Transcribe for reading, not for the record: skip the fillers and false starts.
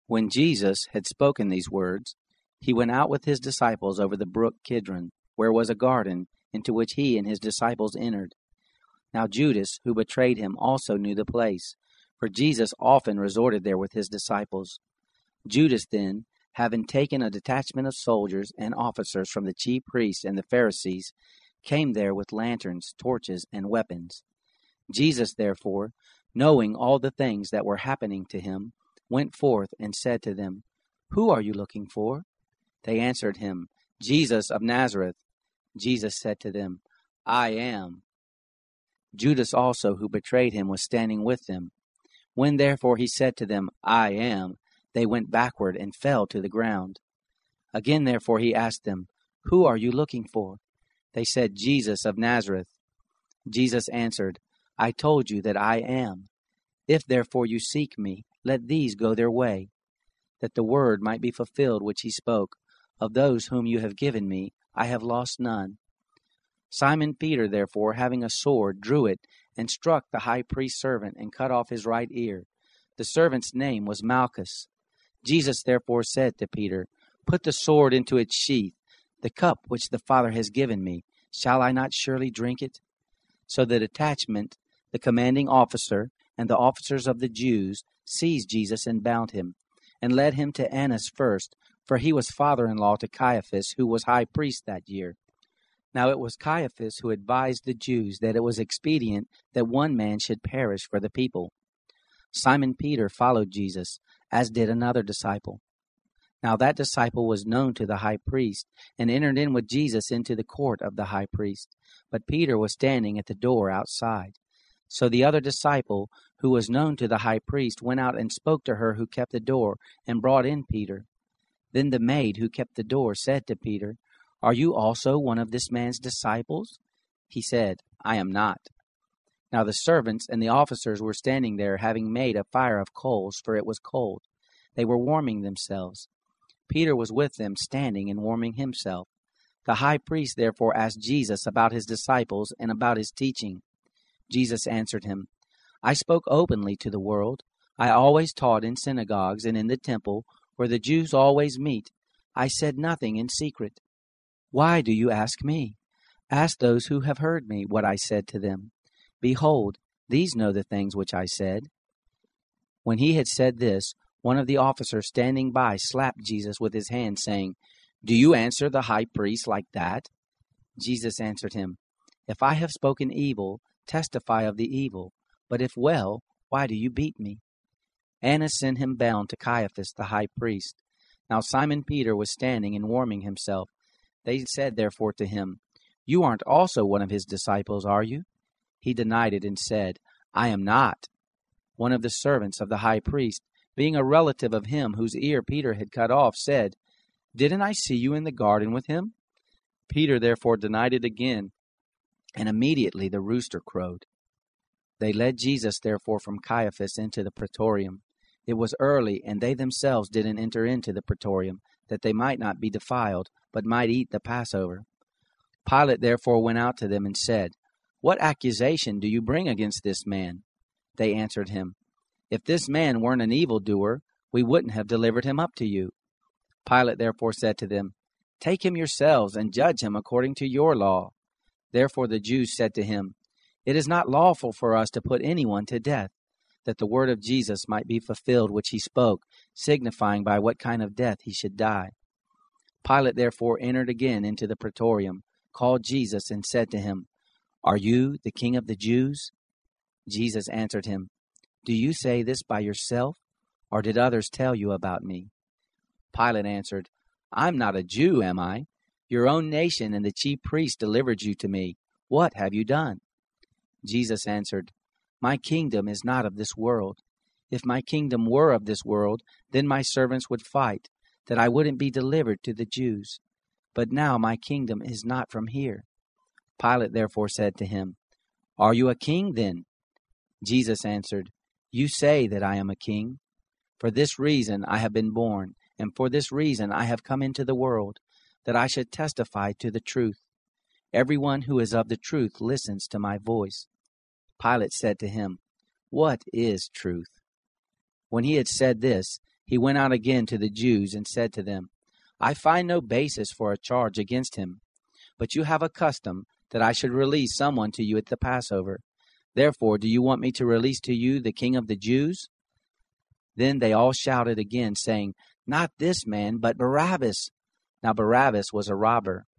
When Jesus had spoken these words, he went out with his disciples over the brook Kidron, where was a garden, into which he and his disciples entered. Now Judas, who betrayed him, also knew the place, for Jesus often resorted there with his disciples. Judas then, having taken a detachment of soldiers and officers from the chief priests and the Pharisees, came there with lanterns, torches, and weapons. Jesus, therefore, knowing all the things that were happening to him, went forth and said to them, "Who are you looking for?" They answered him, "Jesus of Nazareth." Jesus said to them, "I am." Judas also, who betrayed him, was standing with them. When therefore he said to them, "I am," they went backward and fell to the ground. Again therefore he asked them, "Who are you looking for?" They said, "Jesus of Nazareth." Jesus answered, "I told you that I am. If therefore you seek me, let these go their way, that the word might be fulfilled which he spoke, of those whom you have given me, I have lost none. Simon Peter, therefore, having a sword, drew it, and struck the high priest's servant, and cut off his right ear. The servant's name was Malchus. Jesus therefore said to Peter, "Put the sword into its sheath. The cup which the Father has given me, shall I not surely drink it?" So the detachment, the commanding officer, and the officers of the Jews seized Jesus and bound him, and led him to Annas first, for he was father-in-law to Caiaphas, who was high priest that year. Now it was Caiaphas who advised the Jews that it was expedient that one man should perish for the people. Simon Peter followed Jesus, as did another disciple. Now that disciple was known to the high priest, and entered in with Jesus into the court of the high priest. But Peter was standing at the door outside. So the other disciple, who was known to the high priest, went out and spoke to her who kept the door, and brought in Peter. Then the maid who kept the door said to Peter, "Are you also one of this man's disciples?" He said, "I am not." Now the servants and the officers were standing there, having made a fire of coals, for it was cold. They were warming themselves. Peter was with them, standing and warming himself. The high priest therefore asked Jesus about his disciples and about his teaching. Jesus answered him, "I spoke openly to the world. I always taught in synagogues and in the temple, where the Jews always meet. I said nothing in secret. Why do you ask me? Ask those who have heard me what I said to them. Behold, these know the things which I said." When he had said this, one of the officers standing by slapped Jesus with his hand, saying, "Do you answer the high priest like that?" Jesus answered him, "If I have spoken evil, testify of the evil, but if well, why do you beat me?" Annas sent him bound to Caiaphas the high priest. Now Simon Peter was standing and warming himself. They said therefore to him, "You aren't also one of his disciples, are you?" He denied it and said, "I am not." One of the servants of the high priest, being a relative of him whose ear Peter had cut off, said, "Didn't I see you in the garden with him?" Peter therefore denied it again, and immediately the rooster crowed. They led Jesus therefore from Caiaphas into the praetorium. It was early, and they themselves didn't enter into the praetorium, that they might not be defiled, but might eat the Passover. Pilate therefore went out to them and said, "What accusation do you bring against this man?" They answered him, "If this man weren't an evildoer, we wouldn't have delivered him up to you." Pilate therefore said to them, "Take him yourselves and judge him according to your law." Therefore the Jews said to him, "It is not lawful for us to put anyone to death," that the word of Jesus might be fulfilled which he spoke, signifying by what kind of death he should die. Pilate therefore entered again into the praetorium, called Jesus, and said to him, "Are you the king of the Jews?" Jesus answered him, "Do you say this by yourself, or did others tell you about me?" Pilate answered, "I'm not a Jew, am I? Your own nation and the chief priests delivered you to me. What have you done?" Jesus answered, "My kingdom is not of this world. If my kingdom were of this world, then my servants would fight, that I wouldn't be delivered to the Jews. But now my kingdom is not from here." Pilate therefore said to him, "Are you a king then?" Jesus answered, "You say that I am a king. For this reason I have been born, and for this reason I have come into the world, that I should testify to the truth. Everyone who is of the truth listens to my voice." Pilate said to him, "What is truth?" When he had said this, he went out again to the Jews and said to them, I find no basis for a charge against him. But you have a custom that I should release someone to you at the Passover. Therefore, do you want me to release to you the King of the Jews? Then they all shouted again, saying, Not this man, but Barabbas. Now Barabbas was a robber.